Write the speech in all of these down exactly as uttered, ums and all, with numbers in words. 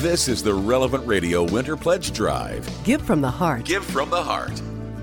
This is the Relevant Radio Winter Pledge Drive. Give from the heart. Give from the heart.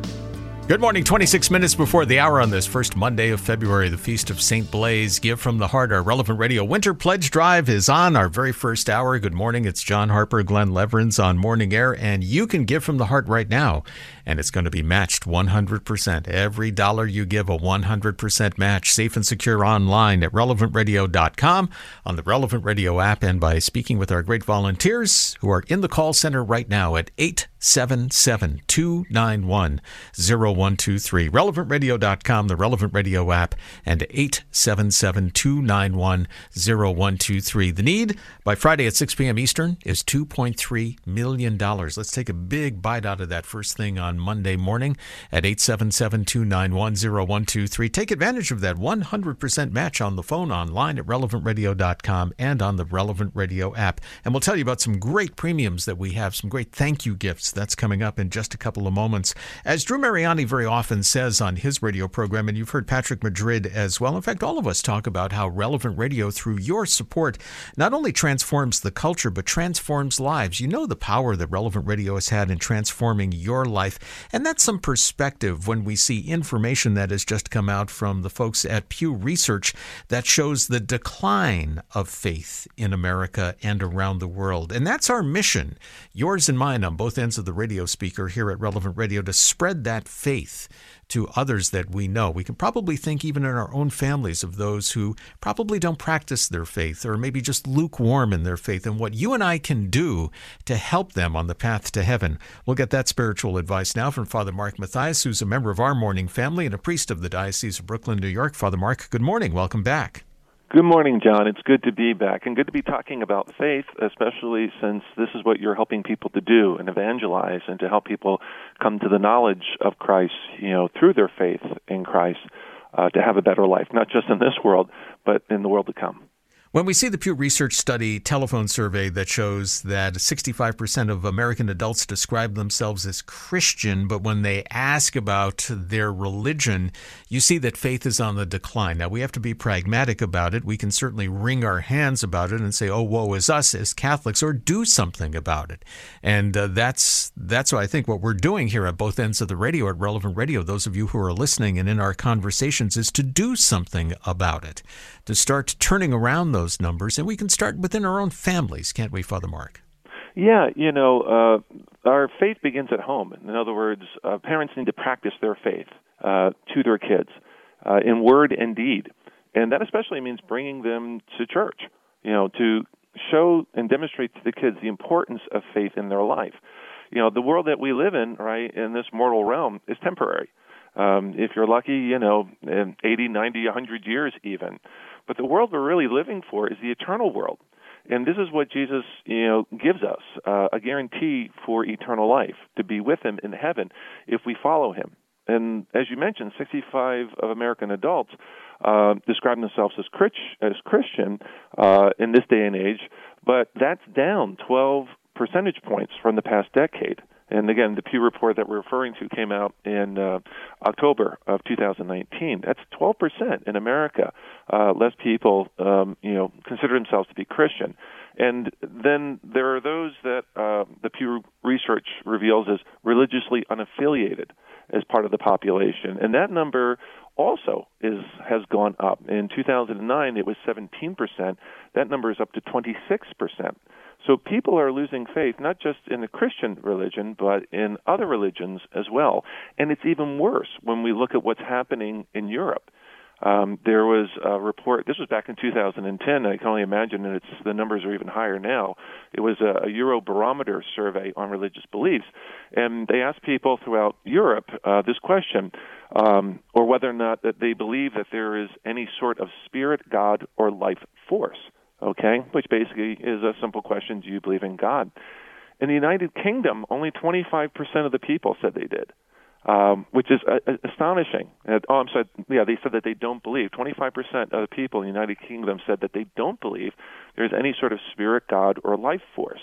Good morning, twenty-six minutes before the hour on this first Monday of February, the Feast of Saint Blaise. Give from the heart. Our Relevant Radio Winter Pledge Drive is on our very first hour. Good morning. It's John Harper, Glenn Leverins on Morning Air, and you can give from the heart right now, and it's going to be matched one hundred percent. Every dollar you give, a one hundred percent match, safe and secure online at relevant radio dot com, on the Relevant Radio app, and by speaking with our great volunteers who are in the call center right now at eight seven seven, two nine one, zero one two three. relevant radio dot com, the Relevant Radio app, and eight seven seven, two nine one, zero one two three. The need by Friday at six p.m. Eastern is two point three million dollars. Let's take a big bite out of that first thing on Monday morning at eight seven seven, two nine one, zero one two three. Take advantage of that one hundred percent match on the phone, online at relevant radio dot com, and on the Relevant Radio app. And we'll tell you about some great premiums that we have, some great thank you gifts. That's coming up in just a couple of moments. As Drew Mariani very often says on his radio program, and you've heard Patrick Madrid as well, in fact, all of us talk about how Relevant Radio, through your support, not only transforms the culture, but transforms lives. You know the power that Relevant Radio has had in transforming your life, and that's some perspective when we see information that has just come out from the folks at Pew Research that shows the decline of faith in America and around the world. And that's our mission, yours and mine on both ends of the radio speaker here at Relevant Radio, to spread that faith to others that we know. We can probably think even in our own families of those who probably don't practice their faith or maybe just lukewarm in their faith, and what you and I can do to help them on the path to heaven. We'll get that spiritual advice now from Father Mark Mathias, who's a member of our morning family and a priest of the Diocese of Brooklyn, New York. Father Mark, good morning. Welcome back. Good morning, John. It's good to be back, and good to be talking about faith, especially since this is what you're helping people to do and evangelize, and to help people come to the knowledge of Christ, you know, through their faith in Christ, uh, to have a better life, not just in this world, but in the world to come. When we see the Pew Research study telephone survey that shows that sixty-five percent of American adults describe themselves as Christian, but when they ask about their religion, you see that faith is on the decline. Now, we have to be pragmatic about it. We can certainly wring our hands about it and say, oh, woe is us as Catholics, or do something about it. And uh, that's that's what I think what we're doing here at both ends of the radio at Relevant Radio, those of you who are listening and in our conversations, is to do something about it, to start turning around those numbers, and we can start within our own families, can't we, Father Mark? Yeah, you know, uh, our faith begins at home. In other words, uh, parents need to practice their faith uh, to their kids uh, in word and deed, and that especially means bringing them to church, you know, to show and demonstrate to the kids the importance of faith in their life. You know, the world that we live in, right, in this mortal realm is temporary. Um, if you're lucky, you know, in eighty, ninety, one hundred years even. But the world we're really living for is the eternal world. And this is what Jesus, you know, gives us, uh, a guarantee for eternal life, to be with him in heaven if we follow him. And as you mentioned, sixty-five of American adults uh, describe themselves as, Christ, as Christian uh, in this day and age, but that's down twelve percentage points from the past decade. And again, the Pew report that we're referring to came out in uh, October of two thousand nineteen. That's twelve percent in America. Uh, less people, um, you know, consider themselves to be Christian. And then there are those that uh, the Pew research reveals as religiously unaffiliated as part of the population. And that number also is has gone up. In two thousand nine, it was seventeen percent. That number is up to twenty-six percent. So people are losing faith, not just in the Christian religion, but in other religions as well. And it's even worse when we look at what's happening in Europe. Um, there was a report, this was back in two thousand ten, I can only imagine that it's, the numbers are even higher now. It was a, a Eurobarometer survey on religious beliefs, and they asked people throughout Europe uh, this question, um, or whether or not that they believe that there is any sort of spirit, God, or life force. Okay, which basically is a simple question: do you believe in God? In the United Kingdom, only twenty-five percent of the people said they did, um, which is uh, astonishing. Uh, oh, I'm sorry. Yeah, they said that they don't believe. twenty-five percent of the people in the United Kingdom said that they don't believe there's any sort of spirit, God, or life force.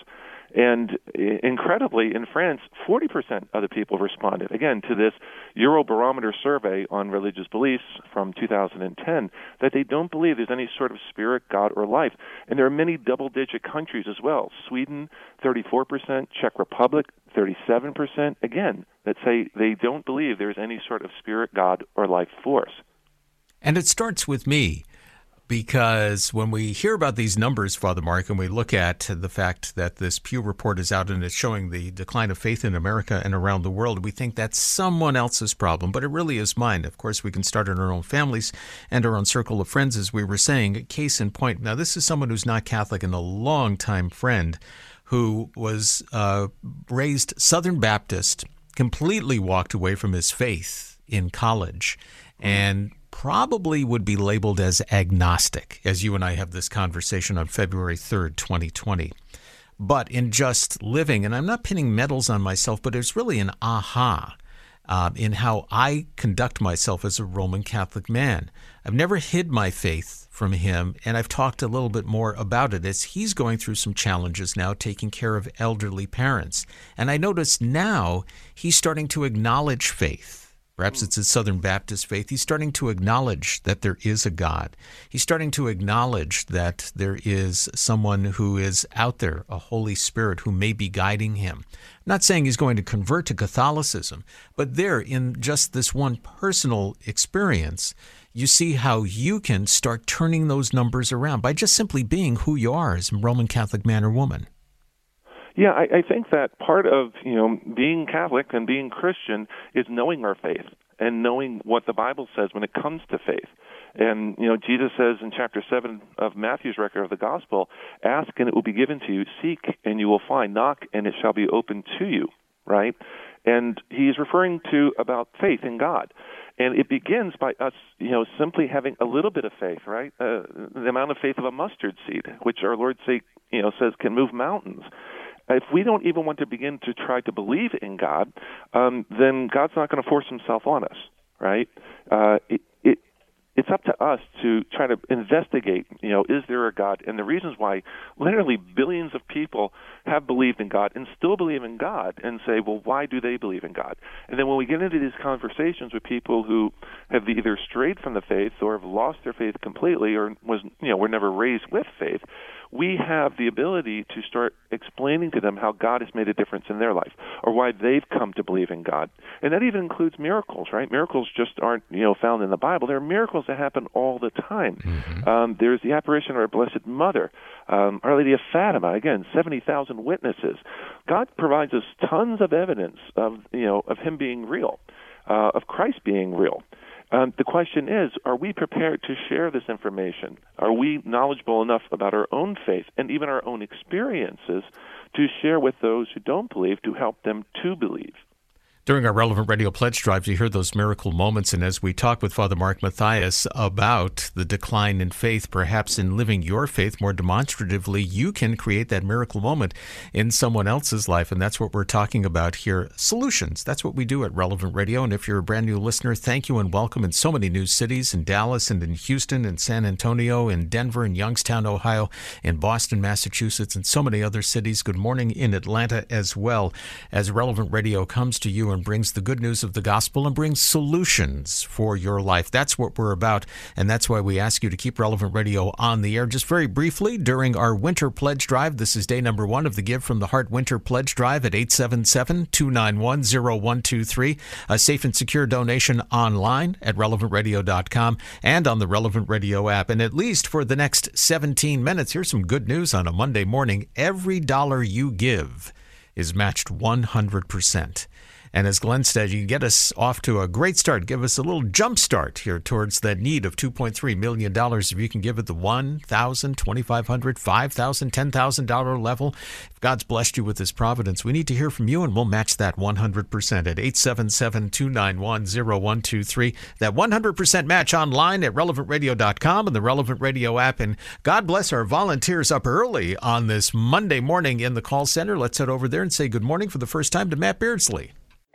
And incredibly, in France, forty percent of the people responded, again, to this Eurobarometer survey on religious beliefs from two thousand ten, that they don't believe there's any sort of spirit, God, or life. And there are many double-digit countries as well. Sweden, thirty-four percent, Czech Republic, thirty-seven percent, again, that say they don't believe there's any sort of spirit, God, or life force. And it starts with me. Because when we hear about these numbers, Father Mark, and we look at the fact that this Pew report is out and it's showing the decline of faith in America and around the world, we think that's someone else's problem, but it really is mine. Of course, we can start in our own families and our own circle of friends, as we were saying. Case in point, now this is someone who's not Catholic and a longtime friend who was uh, raised Southern Baptist, completely walked away from his faith in college, and probably would be labeled as agnostic, as you and I have this conversation on February third, twenty twenty. But in just living, and I'm not pinning medals on myself, but it's really an aha uh, in how I conduct myself as a Roman Catholic man. I've never hid my faith from him, and I've talked a little bit more about it as he's going through some challenges now, taking care of elderly parents. And I notice now he's starting to acknowledge faith. Perhaps it's his Southern Baptist faith. He's starting to acknowledge that there is a God. He's starting to acknowledge that there is someone who is out there, a Holy Spirit who may be guiding him. I'm not saying he's going to convert to Catholicism, but there, in just this one personal experience, you see how you can start turning those numbers around by just simply being who you are as a Roman Catholic man or woman. Yeah, I, I think that part of, you know, being Catholic and being Christian is knowing our faith and knowing what the Bible says when it comes to faith. And, you know, Jesus says in chapter seven of Matthew's record of the gospel, ask and it will be given to you, seek and you will find, knock and it shall be opened to you, right? And he's referring to about faith in God. And it begins by us, you know, simply having a little bit of faith, right? Uh, the amount of faith of a mustard seed, which our Lord say, you know, says can move mountains. If we don't even want to begin to try to believe in God, um, then God's not going to force himself on us, right? Uh, it, it, it's up to us to try to investigate, you know, is there a God? And the reasons why literally billions of people have believed in God and still believe in God and say, well, why do they believe in God? And then when we get into these conversations with people who have either strayed from the faith or have lost their faith completely or was, you know, were never raised with faith, we have the ability to start explaining to them how God has made a difference in their life or why they've come to believe in God. And that even includes miracles, right? Miracles just aren't, you know, found in the Bible. There are miracles that happen all the time. Mm-hmm. Um, there's the apparition of our Blessed Mother, um, Our Lady of Fatima, again, seventy thousand witnesses. God provides us tons of evidence of, you know, of him being real, uh, of Christ being real. Um, the question is, are we prepared to share this information? Are we knowledgeable enough about our own faith and even our own experiences to share with those who don't believe to help them to believe? During our Relevant Radio Pledge Drive, you hear those miracle moments, and as we talk with Father Mark Matthias about the decline in faith, perhaps in living your faith more demonstratively, you can create that miracle moment in someone else's life, and that's what we're talking about here. Solutions, that's what we do at Relevant Radio, and if you're a brand new listener, thank you and welcome in so many new cities, in Dallas and in Houston and San Antonio, in Denver and Youngstown, Ohio, in Boston, Massachusetts, and so many other cities. Good morning in Atlanta as well, as Relevant Radio comes to you and brings the good news of the gospel and brings solutions for your life. That's what we're about, and that's why we ask you to keep Relevant Radio on the air. Just very briefly, during our Winter Pledge Drive, this is day number one of the Give from the Heart Winter Pledge Drive at eight seven seven, two nine one, zero one two three, a safe and secure donation online at relevant radio dot com and on the Relevant Radio app. And at least for the next seventeen minutes, here's some good news on a Monday morning. Every dollar you give is matched one hundred percent. And as Glenn said, you can get us off to a great start. Give us a little jump start here towards that need of two point three million dollars. If you can give it the one thousand dollars, twenty-five hundred dollars, five thousand dollars, ten thousand dollars level, if God's blessed you with his providence, we need to hear from you, and we'll match that one hundred percent at eight seven seven, two nine one, zero one two three. That one hundred percent match online at relevant radio dot com and the Relevant Radio app. And God bless our volunteers up early on this Monday morning in the call center. Let's head over there and say good morning for the first time to Matt Beardsley.